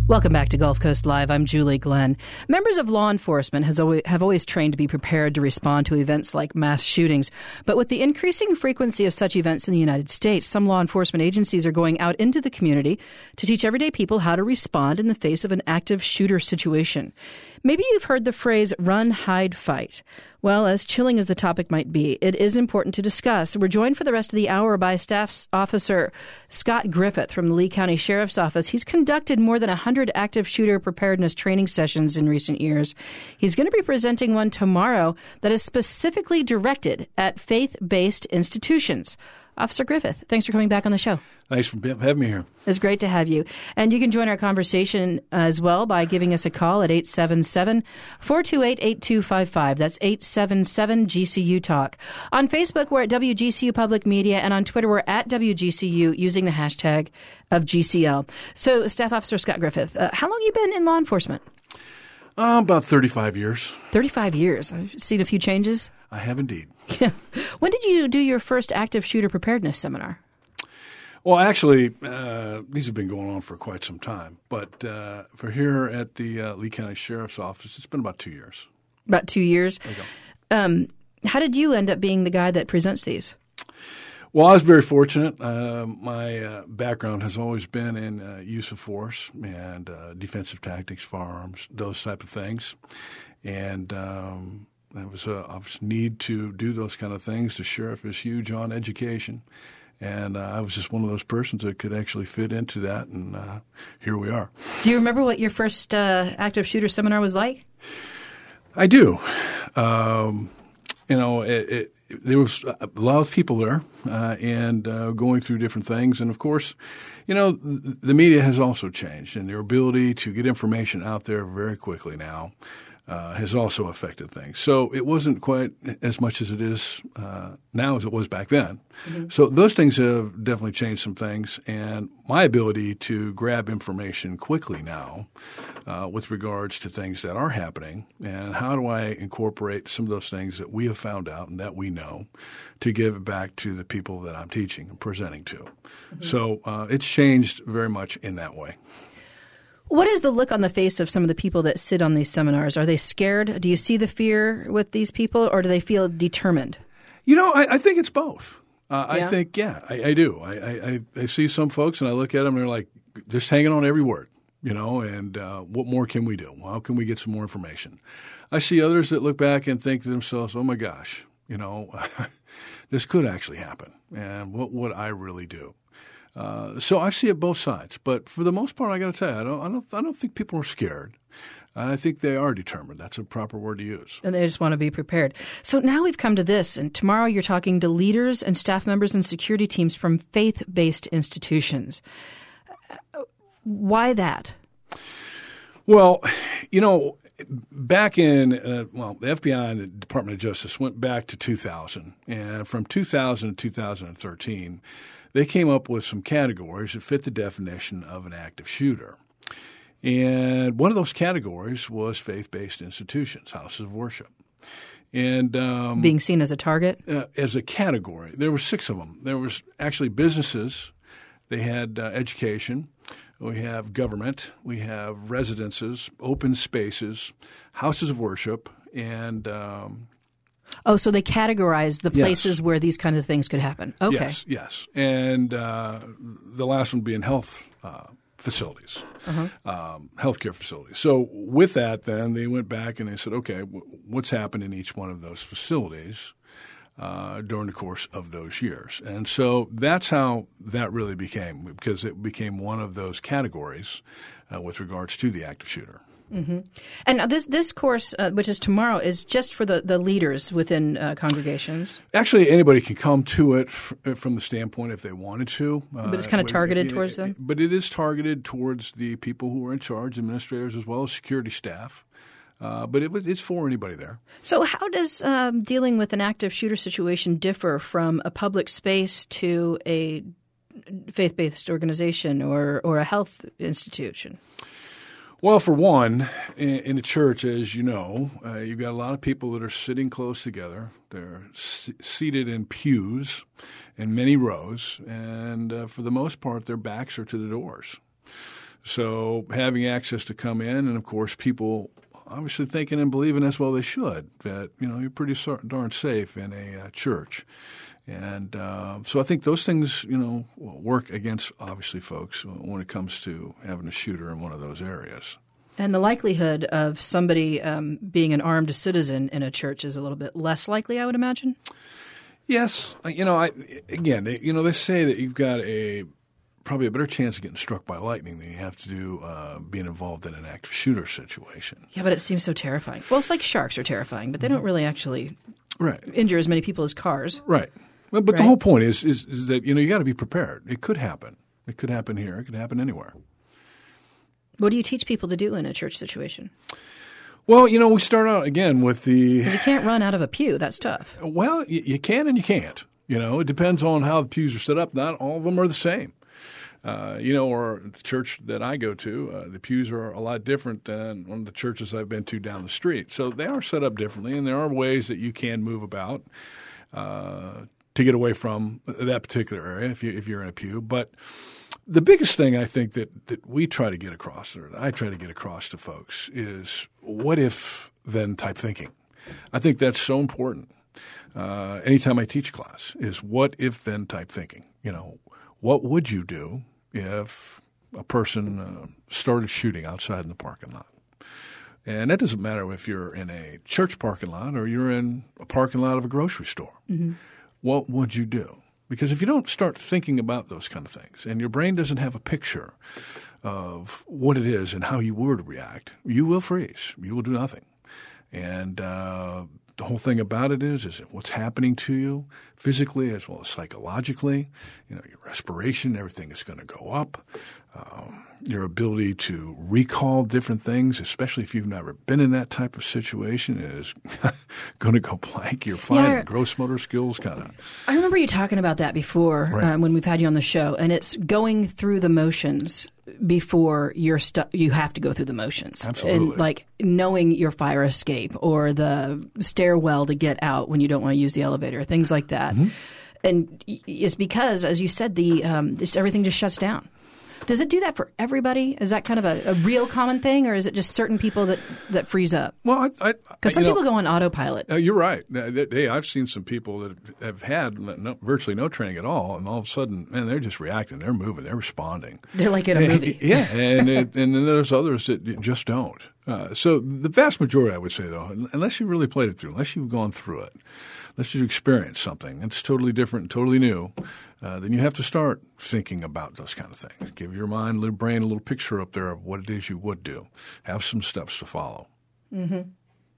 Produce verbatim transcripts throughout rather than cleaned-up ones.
Welcome back to Gulf Coast Live. I'm Julie Glenn. Members of law enforcement has always, have always trained to be prepared to respond to events like mass shootings. But with the increasing frequency of such events in the United States, some law enforcement agencies are going out into the community to teach everyday people how to respond in the face of an active shooter situation. Maybe you've heard the phrase run, hide, fight. Well, as chilling as the topic might be, it is important to discuss. We're joined for the rest of the hour by Staff Officer Scott Griffith from the Lee County Sheriff's Office. He's conducted more than one hundred active shooter preparedness training sessions in recent years. He's going to be presenting one tomorrow that is specifically directed at faith-based institutions. Officer Griffith, thanks for coming back on the show. Thanks for having me here. It's great to have you. And you can join our conversation as well by giving us a call at eight seven seven, four two eight, eight two five five. That's eight seven seven G C U Talk. On Facebook, we're at W G C U Public Media, and on Twitter, we're at W G C U using the hashtag of G C L. So, Staff Officer Scott Griffith, uh, how long have you been in law enforcement? Uh, about thirty-five years. thirty-five years. I've seen a few changes. I have indeed. Yeah. When did you do your first active shooter preparedness seminar? Well, actually, uh, these have been going on for quite some time. But uh, for here at the uh, Lee County Sheriff's Office, it's been about two years. About two years? There you go. Um, how did you end up being the guy that presents these? Well, I was very fortunate. Uh, my uh, background has always been in uh, use of force and uh, defensive tactics, firearms, those type of things. And um, there was a obvious need to do those kind of things. The sheriff is huge on education. And uh, I was just one of those persons that could actually fit into that, and uh, here we are. Do you remember what your first uh, active shooter seminar was like? I do. Um, you know, it, it, there was a lot of people there uh, and uh, going through different things. And, of course, you know, the media has also changed, and their ability to get information out there very quickly now Uh, has also affected things. So it wasn't quite as much as it is uh, now as it was back then. Mm-hmm. So those things have definitely changed some things. And my ability to grab information quickly now uh, with regards to things that are happening and how do I incorporate some of those things that we have found out and that we know to give it back to the people that I'm teaching and presenting to. Mm-hmm. So uh, it's changed very much in that way. What is the look on the face of some of the people that sit on these seminars? Are they scared? Do you see the fear with these people, or do they feel determined? You know, I, I think it's both. Uh, yeah. I think, yeah, I, I do. I, I, I see some folks, and I look at them, and they're like, just hanging on every word, you know, and uh, what more can we do? How can we get some more information? I see others that look back and think to themselves, oh, my gosh, you know, this could actually happen, and what would I really do? Uh, so I see it both sides, but for the most part, I got to tell you, I don't, I don't, I don't think people are scared. I think they are determined. That's a proper word to use. And they just want to be prepared. So now we've come to this, and tomorrow you're talking to leaders and staff members and security teams from faith-based institutions. Why that? Well, you know, back in uh, well, the F B I and the Department of Justice went back to two thousand, and from two thousand to two thousand thirteen. They came up with some categories that fit the definition of an active shooter. And one of those categories was faith-based institutions, houses of worship. And um, being seen as a target? Uh, as a category. There were six of them. There was actually businesses. They had uh, education. We have government. We have residences, open spaces, houses of worship, and um, Oh, so they categorize the places yes. where these kinds of things could happen. Okay. Yes, yes. And uh, the last one being health uh, facilities, uh-huh. um, healthcare facilities. So with that, then, they went back and they said, okay, w- what's happened in each one of those facilities uh, during the course of those years? And so that's how that really became, because it became one of those categories uh, with regards to the active shooter. Mm-hmm. And this this course, uh, which is tomorrow, is just for the, the leaders within uh, congregations? Actually, anybody can come to it f- from the standpoint if they wanted to. But it's kind of uh, targeted it, towards it, them? But it is targeted towards the people who are in charge, administrators as well as security staff. Uh, but it, it's for anybody there. So how does um, dealing with an active shooter situation differ from a public space to a faith-based organization or, or a health institution? Well, for one, in, in a church, as you know, uh, you've got a lot of people that are sitting close together. They're s- seated in pews in many rows, and uh, for the most part, their backs are to the doors. So having access to come in, and of course people obviously thinking and believing as well they should that, you know, you're pretty darn safe in a uh, church. And uh, so I think those things, you know, work against, obviously, folks when it comes to having a shooter in one of those areas. And the likelihood of somebody um, being an armed citizen in a church is a little bit less likely, I would imagine? Yes. You know, I, again, they, you know, they say that you've got a probably a better chance of getting struck by lightning than you have to do uh, being involved in an active shooter situation. Yeah, but it seems so terrifying. Well, it's like sharks are terrifying, but they don't really actually right. injure as many people as cars. Right. Well, but right? the whole point is, is is that, you know, you got to be prepared. It could happen. It could happen here. It could happen anywhere. What do you teach people to do in a church situation? Well, you know, we start out, again, with the – because you can't run out of a pew. That's tough. Well, you, you can and you can't. You know, it depends on how the pews are set up. Not all of them are the same. Uh, you know, or the church that I go to, uh, the pews are a lot different than one of the churches I've been to down the street. So they are set up differently, and there are ways that you can move about uh, to get away from that particular area if, you, if you're in a pew. But the biggest thing I think that, that we try to get across, or that I try to get across to folks, is what if then type thinking. I think that's so important. Uh, anytime I teach class is what if then type thinking. You know, what would you do if a person uh, started shooting outside in the parking lot? And that doesn't matter if you're in a church parking lot or you're in a parking lot of a grocery store. Mm-hmm. What would you do? Because if you don't start thinking about those kind of things and your brain doesn't have a picture of what it is and how you would react, you will freeze. You will do nothing. And uh, the whole thing about it is, is what's happening to you physically as well as psychologically. You know, your respiration, everything is going to go up. Um, your ability to recall different things, especially if you've never been in that type of situation, is going to go blank. You're finding yeah, gross motor skills kind of. I remember you talking about that before right. um, when we've had you on the show, and it's going through the motions before you're stu- you have to go through the motions. Absolutely. And like knowing your fire escape or the stairwell to get out when you don't want to use the elevator, things like that. Mm-hmm. And it's because, as you said, the um, this, everything just shuts down. Does it do that for everybody? Is that kind of a, a real common thing, or is it just certain people that, that freeze up? Well, I because some know, people go on autopilot. Uh, you're right. Hey, I've seen some people that have had no, virtually no training at all, and all of a sudden, man, they're just reacting. They're moving. They're responding. They're like in a movie. Yeah, and it, and then there's others that just don't. Uh, so the vast majority, I would say, though, unless you really played it through, unless you've gone through it, unless you've experienced something that's totally different and totally new, uh, then you have to start thinking about those kind of things. Give your mind, little brain a little picture up there of what it is you would do. Have some steps to follow. Mm-hmm.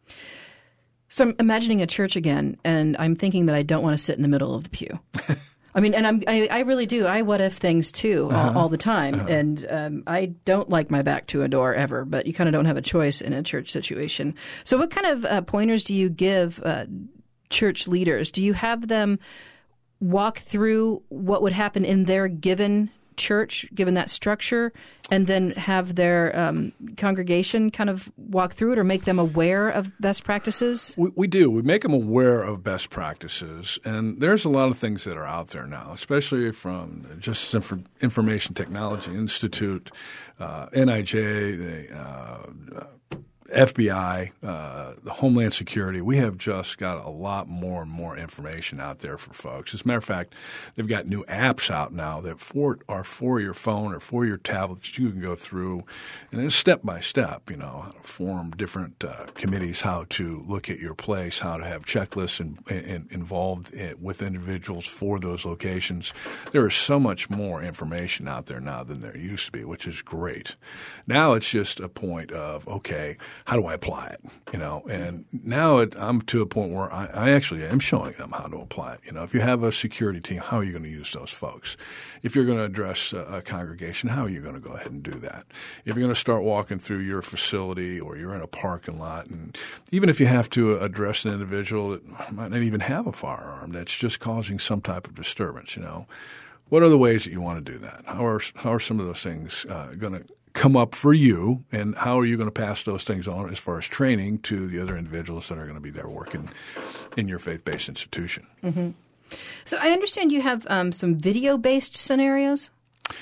So I'm imagining a church again, and I'm thinking that I don't want to sit in the middle of the pew. I mean, and I'm, I, I really do. I what if things too all, uh-huh. all the time, uh-huh. and um, I don't like my back to a door ever. But you kind of don't have a choice in a church situation. So, what kind of uh, pointers do you give uh, church leaders? Do you have them walk through what would happen in their given church, given that structure, and then have their um, congregation kind of walk through it or make them aware of best practices? We, we do. We make them aware of best practices. And there's a lot of things that are out there now, especially from Justice Inf- Information Technology Institute, uh, N I J, the uh, F B I, uh, the Homeland Security. We have just got a lot more and more information out there for folks. As a matter of fact, they've got new apps out now that for, are for your phone or for your tablet that you can go through, and it's step by step, you know, how to form different uh, committees, how to look at your place, how to have checklists in, in, involved in, with individuals for those locations. There is so much more information out there now than there used to be, which is great. Now it's just a point of, okay, how do I apply it? You know, and now it, I'm to a point where I, I actually am showing them how to apply it. You know, if you have a security team, how are you going to use those folks? If you're going to address a, a congregation, how are you going to go ahead and do that? If you're going to start walking through your facility or you're in a parking lot, and even if you have to address an individual that might not even have a firearm that's just causing some type of disturbance, you know, what are the ways that you want to do that? How are how are some of those things uh, going to come up for you, and how are you going to pass those things on as far as training to the other individuals that are going to be there working in your faith-based institution? Mm-hmm. So I understand you have um, some video-based scenarios?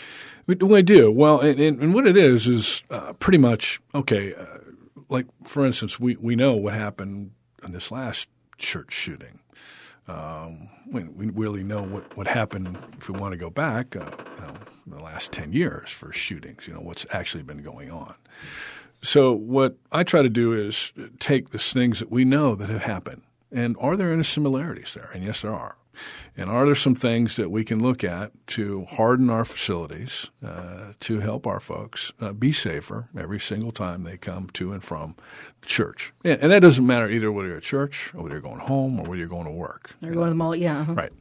We, we do. Well, and, and, and what it is is uh, pretty much, okay, uh, like, for instance, we, we know what happened in this last church shooting. Um, we, we really know what, what happened if we want to go back uh, you know, in the last ten years for shootings, you know, what's actually been going on. So what I try to do is take the things that we know that have happened, and are there any similarities there? And yes, there are. And are there some things that we can look at to harden our facilities, uh, to help our folks uh, be safer every single time they come to and from church? And, and that doesn't matter either whether you're at church or whether you're going home or whether you're going to work. Or going to the mall, yeah. Uh-huh. Right.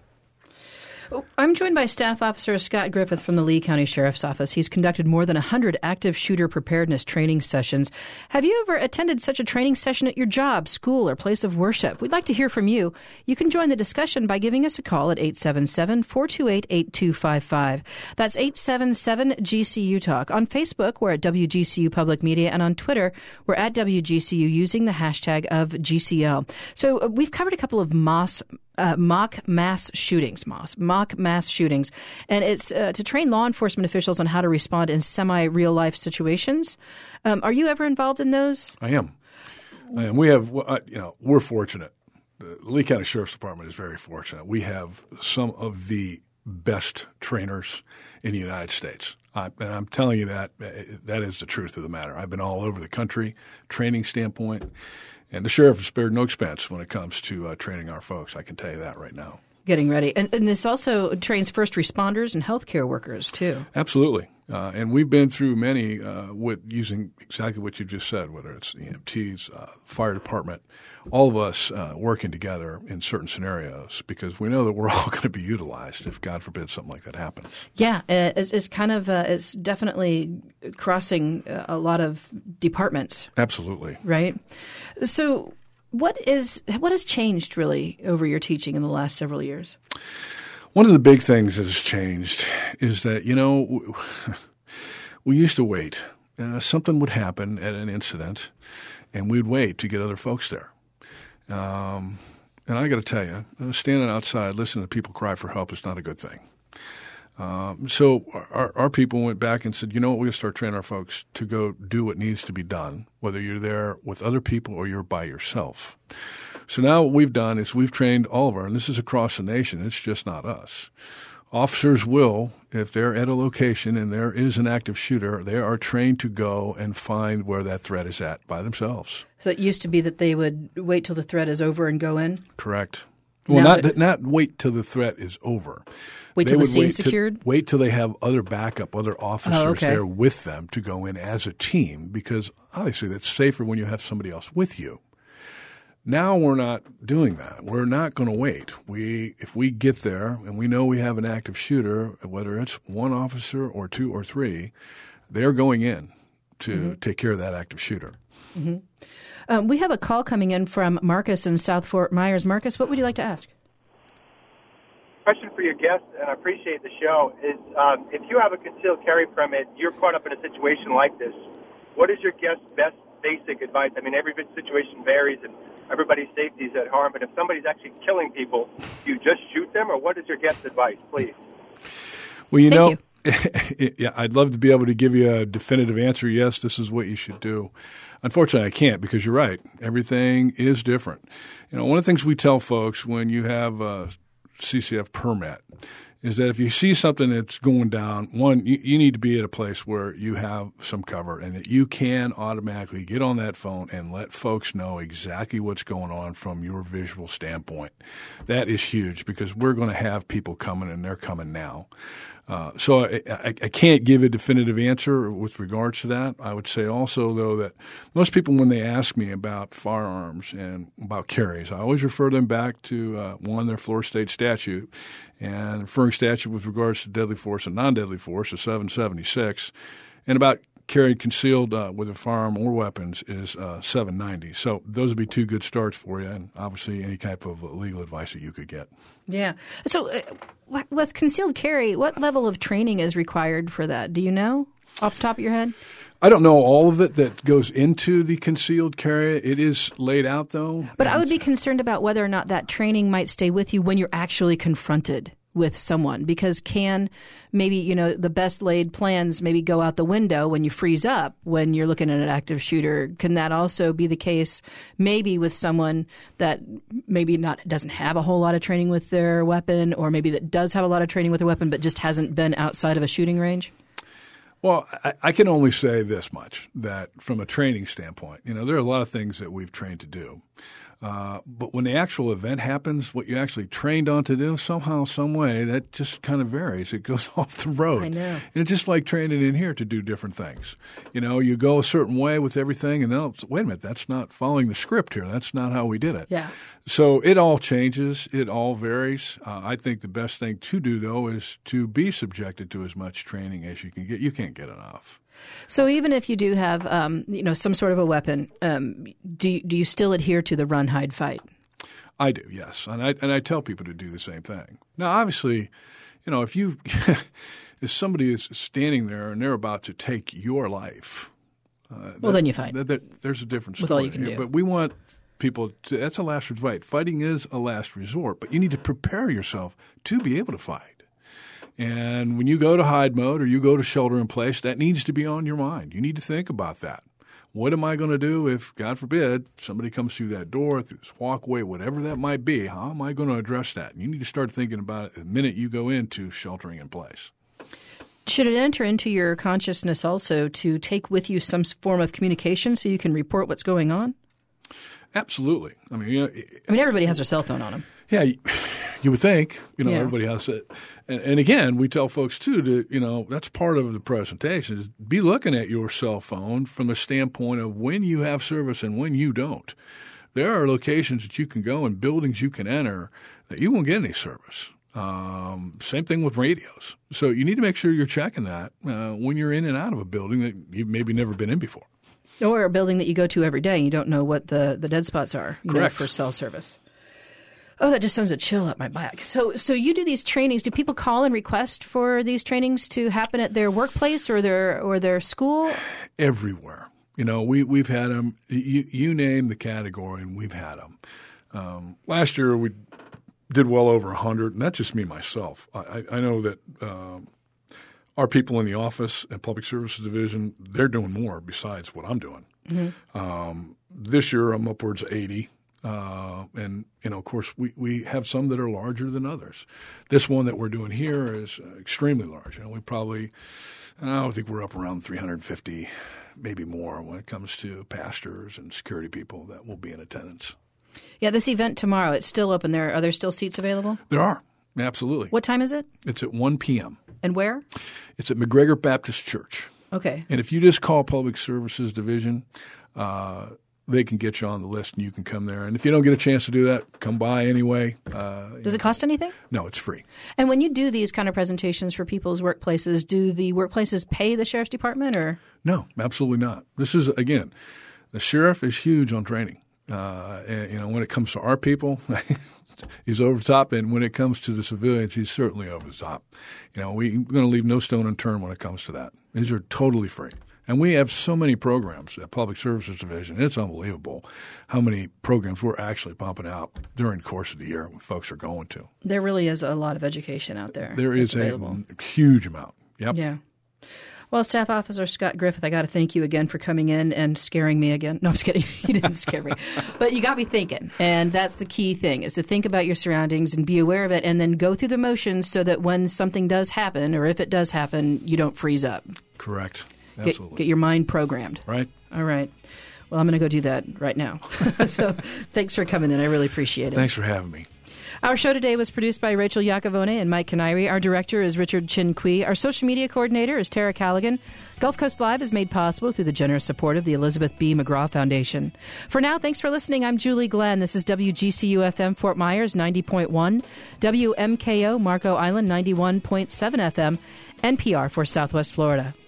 I'm joined by Staff Officer Scott Griffith from the Lee County Sheriff's Office. He's conducted more than one hundred active shooter preparedness training sessions. Have you ever attended such a training session at your job, school, or place of worship? We'd like to hear from you. You can join the discussion by giving us a call at eight seven seven, four two eight, eight two five five. That's eight seven seven G C U Talk. On Facebook, we're at W G C U Public Media, and on Twitter, we're at W G C U using the hashtag of G C L. So uh, we've covered a couple of MOSS Uh, mock mass shootings, moss, mock mass shootings. And it's uh, to train law enforcement officials on how to respond in semi-real life situations. Um, are you ever involved in those? I am. And we have, you know, we're fortunate. The Lee County Sheriff's Department is very fortunate. We have some of the best trainers in the United States. I, and I'm telling you that, that is the truth of the matter. I've been all over the country, training standpoint. And the sheriff has spared no expense when it comes to uh, training our folks. I can tell you that right now. Getting ready. And, and this also trains first responders and healthcare workers, too. Absolutely. Uh, and we've been through many uh, with using exactly what you just said, whether it's E M Ts, uh, fire department, all of us uh, working together in certain scenarios because we know that we're all going to be utilized if, God forbid, something like that happens. Yeah, it's, it's kind of uh, it's definitely crossing a lot of departments. Absolutely. Right? So what is what has changed really over your teaching in the last several years? One of the big things that has changed is that, you know, we used to wait. Uh, something would happen at an incident, and we'd wait to get other folks there. Um, and I got to tell you, standing outside listening to people cry for help is not a good thing. Um, so our, our people went back and said, you know what, we're going to start training our folks to go do what needs to be done, whether you're there with other people or you're by yourself. So now what we've done is we've trained all of our, and this is across the nation, it's just not us. Officers will, if they're at a location and there is an active shooter, they are trained to go and find where that threat is at by themselves. So it used to be that they would wait till the threat is over and go in? Correct. Well, now not that, not wait till the threat is over. Wait till the scene's secured? Wait till they have other backup, other officers oh, okay. there with them to go in as a team because obviously that's safer when you have somebody else with you. Now we're not doing that. We're not going to wait. We, if we get there and we know we have an active shooter, whether it's one officer or two or three, they're going in to mm-hmm. take care of that active shooter. Mm-hmm. Um, we have a call coming in from Marcus in South Fort Myers. Marcus, what would you like to ask? Question for your guest, and I appreciate the show, is um, if you have a concealed carry permit, you're caught up in a situation like this, what is your guest's best basic advice? I mean, every situation varies, and everybody's safety is at harm, but if somebody's actually killing people, do you just shoot them, or what is your guest's advice, please? Well, you Thank know, you. yeah, I'd love to be able to give you a definitive answer, yes, this is what you should do. Unfortunately, I can't because you're right. Everything is different. You know, one of the things we tell folks when you have a C C F permit is that if you see something that's going down, one, you, you need to be at a place where you have some cover and that you can automatically get on that phone and let folks know exactly what's going on from your visual standpoint. That is huge because we're going to have people coming, and they're coming now. Uh, so I, I, I can't give a definitive answer with regards to that. I would say also, though, that most people, when they ask me about firearms and about carries, I always refer them back to, uh, one, their Florida State statute, and the referring statute with regards to deadly force and non-deadly force is seven seventy-six, and about carried concealed uh, with a firearm or weapons is uh, seven ninety. So those would be two good starts for you, and obviously any type of legal advice that you could get. Yeah. So uh, with concealed carry, what level of training is required for that? Do you know off the top of your head? I don't know all of it that goes into the concealed carry. It is laid out, though. But I would be concerned about whether or not that training might stay with you when you're actually confronted with someone? Because can maybe, you know, the best laid plans maybe go out the window when you freeze up when you're looking at an active shooter? Can that also be the case maybe with someone that maybe not doesn't have a whole lot of training with their weapon, or maybe that does have a lot of training with their weapon but just hasn't been outside of a shooting range? Well, I, I can only say this much, that from a training standpoint, you know, there are a lot of things that we've trained to do. Uh, but when the actual event happens, what you actually trained on to do, somehow, some way, that just kind of varies. It goes off the road. I know. And it's just like training in here to do different things. You know, you go a certain way with everything, and then, wait a minute, that's not following the script here. That's not how we did it. Yeah. So it all changes. It all varies. Uh, I think the best thing to do, though, is to be subjected to as much training as you can get. You can't get enough. So even if you do have, um, you know, some sort of a weapon, um, do you, do you still adhere to the run, hide, fight? I do, yes, and I and I tell people to do the same thing. Now, obviously, you know, if you if somebody is standing there and they're about to take your life, uh, well, that, then you fight. That, that, there's a difference with all you can here. do. But we want people to. That's a last resort. Fighting is a last resort, but you need to prepare yourself to be able to fight. And when you go to hide mode or you go to shelter in place, that needs to be on your mind. You need to think about that. What am I going to do if, God forbid, somebody comes through that door, through this walkway, whatever that might be? How am I going to address that? And you need to start thinking about it the minute you go into sheltering in place. Should it enter into your consciousness also to take with you some form of communication so you can report what's going on? Absolutely. I mean, you know, I mean, everybody has their cell phone on them. Yeah, you would think, you know, yeah. everybody has it. And, and again, we tell folks too to, you know, that's part of the presentation is be looking at your cell phone from the standpoint of when you have service and when you don't. There are locations that you can go and buildings you can enter that you won't get any service. Um, same thing with radios. So you need to make sure you're checking that uh, when you're in and out of a building that you've maybe never been in before. Or a building that you go to every day and you don't know what the, the dead spots are you Correct. know, for cell service. Oh, that just sends a chill up my back. So so you do these trainings. Do people call and request for these trainings to happen at their workplace or their or their school? Everywhere. You know, we, we've had them. You, you name the category, and we've had them. Um, last year, we did well over one hundred, and that's just me, myself. I, I know that um, our people in the office and Public Services Division, they're doing more besides what I'm doing. Mm-hmm. Um, this year, I'm upwards of eighty. Uh, and, you know, of course, we, we have some that are larger than others. This one that we're doing here is uh, extremely large. You know, we probably, I don't think we're up around three hundred fifty, maybe more when it comes to pastors and security people that will be in attendance. Yeah, this event tomorrow, it's still open. There Are there still seats available? There are. Absolutely. What time is it? It's at one p.m. And where? It's at McGregor Baptist Church. Okay. And if you just call Public Services Division, uh, they can get you on the list and you can come there. And if you don't get a chance to do that, come by anyway. Uh, Does it cost anything? No, it's free. And when you do these kind of presentations for people's workplaces, do the workplaces pay the sheriff's department or? No, absolutely not. This is, again, the sheriff is huge on training. Uh, and, you know, when it comes to our people, he's over the top. And when it comes to the civilians, he's certainly over the top. You know, we, we're going to leave no stone unturned when it comes to that. These are totally free. And we have so many programs at Public Services Division. It's unbelievable how many programs we're actually pumping out during the course of the year when folks are going to. There really is a lot of education out there. There is available. a huge amount. Yep. Yeah. Well, Staff Officer Scott Griffith, I got to thank you again for coming in and scaring me again. No, I'm just kidding. You didn't scare me. But you got me thinking. And that's the key thing, is to think about your surroundings and be aware of it and then go through the motions so that when something does happen, or if it does happen, you don't freeze up. Correct. Get, get your mind programmed. Right. All right. Well, I'm going to go do that right now. So thanks for coming in. I really appreciate it. Thanks for having me. Our show today was produced by Rachel Iacovone and Mike Canary. Our director is Richard Chin Kui. Our social media coordinator is Tara Callaghan. Gulf Coast Live is made possible through the generous support of the Elizabeth B. McGraw Foundation. For now, thanks for listening. I'm Julie Glenn. This is W G C U F M Fort Myers ninety point one, W M K O Marco Island ninety-one point seven F M, N P R for Southwest Florida.